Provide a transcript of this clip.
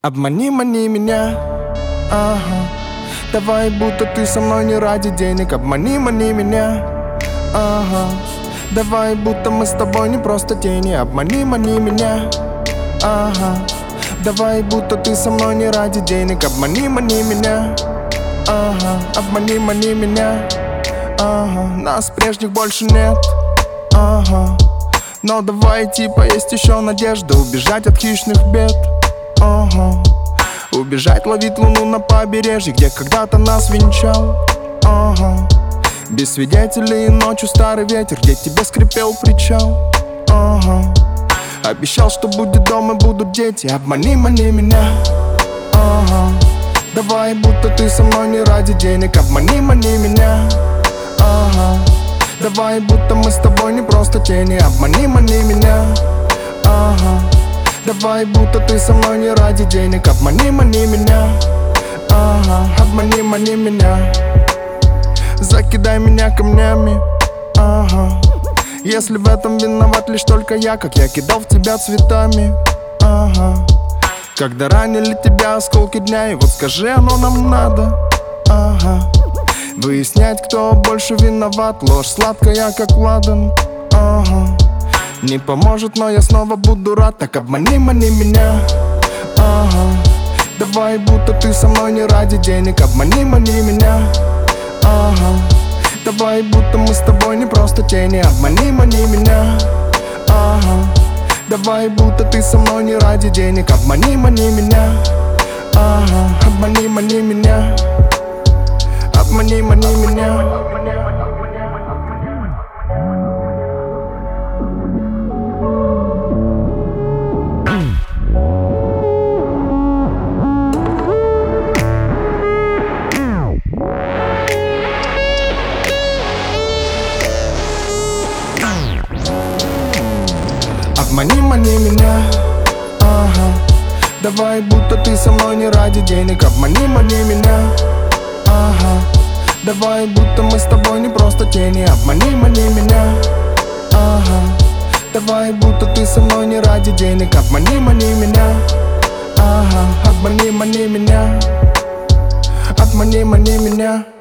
Обмани, мани меня, ага. Давай, будто ты со мной не ради денег. Обмани, мани меня, ага. Давай, будто мы с тобой не просто тени. Обмани, мани меня, ага. Давай, будто ты со мной не ради денег. Обмани, мани меня, ага. Обмани, мани меня, ага. Нас прежних больше нет, ага. Но давай типа есть еще надежда убежать от хищных бед, ага. Убежать, ловить луну на побережье, где когда-то нас венчал, ага. Без свидетелей ночью старый ветер, где тебе скрипел причал, ага. Обещал, что будет дом и будут дети. Обмани, мани меня, ага. Давай, будто ты со мной не ради денег. Обмани, мани меня, ага. Давай, будто мы с тобой не просто тени. Обмани, мани меня, ага. Давай, будто ты со мной не ради денег. Обмани, мани меня, ага. Обмани, мани меня. Закидай меня камнями, ага. Если в этом виноват лишь только я, как я кидал в тебя цветами, ага. Когда ранили тебя осколки дня, и вот скажи, оно нам надо, ага. Выяснять, кто больше виноват, ложь сладкая, как ладан, ага. Не поможет, но я снова буду рад. Так обмани, мани меня, ага. Давай, будто ты со мной не ради денег. Обмани, мани меня, ага. Давай, будто мы с тобой не просто тени. Обмани, мани меня, ага. Давай, будто ты со мной не ради денег. Обмани, мани меня, ага. Обмани, мани меня, обмани, мани меня. Обмани, мани меня, ага. Давай, будто ты со мной не ради денег. Обмани, мани меня, ага. Давай, будто мы с тобой не просто тени. Обмани, мани меня, ага. Давай, будто ты со мной не ради денег. Обмани, мани меня, ага. Обмани, мани меня, обмани, мани меня.